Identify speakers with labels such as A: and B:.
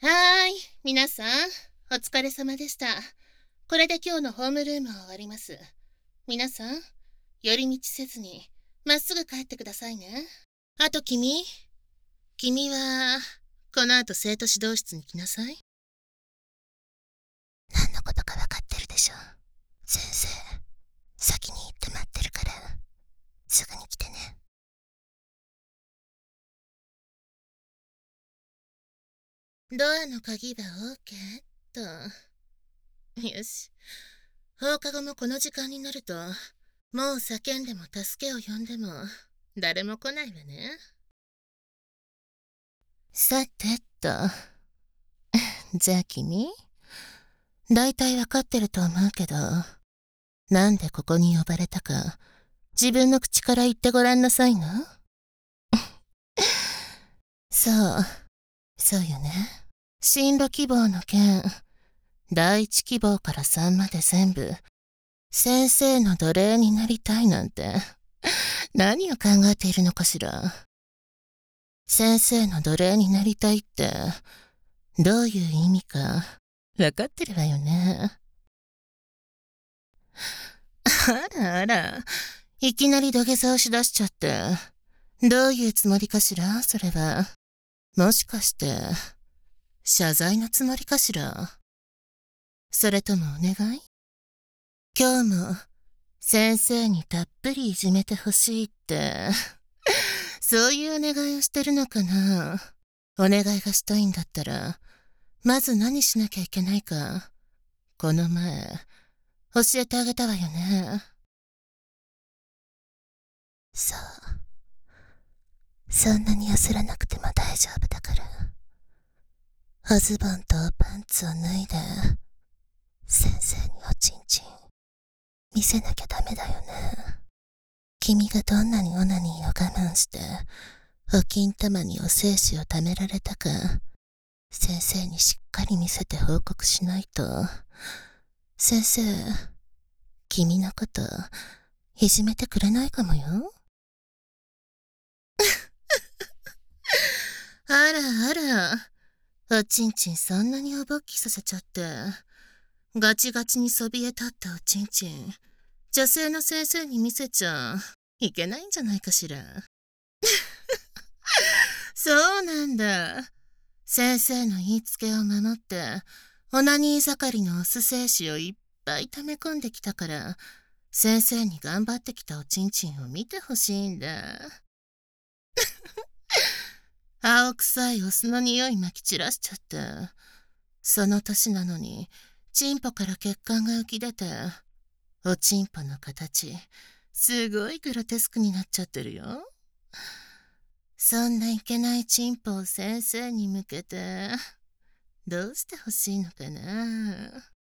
A: はーい、皆さん、お疲れ様でした。これで今日のホームルームは終わります。皆さん、寄り道せずに、まっすぐ帰ってくださいね。あと君は、この後生徒指導室に来なさい。何のことか分かってるでしょ。先生、先に行って待ってるから、すぐに来てね。ドアの鍵は OK っと。よし。放課後もこの時間になると、もう叫んでも助けを呼んでも、誰も来ないわね。さてと。じゃあ君、大体わかってると思うけど、なんでここに呼ばれたか、自分の口から言ってごらんなさいな。そう、そうよね。進路希望の件、第一希望から3まで全部、先生の奴隷になりたいなんて、何を考えているのかしら。先生の奴隷になりたいって、どういう意味か、わかってるわよね。あらあら、いきなり土下座をしだしちゃって。どういうつもりかしら、それは。もしかして、謝罪のつもりかしら。それともお願い？今日も、先生にたっぷりいじめてほしいって、そういうお願いをしてるのかな。お願いがしたいんだったら、まず何しなきゃいけないか、この前、教えてあげたわよね。そう。そんなに焦らなくても大丈夫だから。おズボンとおパンツを脱いで、先生におちんちん見せなきゃダメだよね。君がどんなにオナニーを我慢して、お金玉にお精子を貯められたか、先生にしっかり見せて報告しないと。先生、君のこと、いじめてくれないかもよ。あらあら、おちんちんそんなにおぼっきさせちゃって。ガチガチにそびえ立ったおちんちん、女性の先生に見せちゃいけないんじゃないかしら。そうなんだ。先生の言いつけを守って、オナニー盛りのオス精子をいっぱい溜め込んできたから、先生に頑張ってきたおちんちんを見てほしいんだ。青臭いオスの匂いまき散らしちゃって。その年なのに、チンポから血管が浮き出て、おちんぽの形、すごいグロテスクになっちゃってるよ。そんないけないチンポを先生に向けて、どうしてほしいのかな。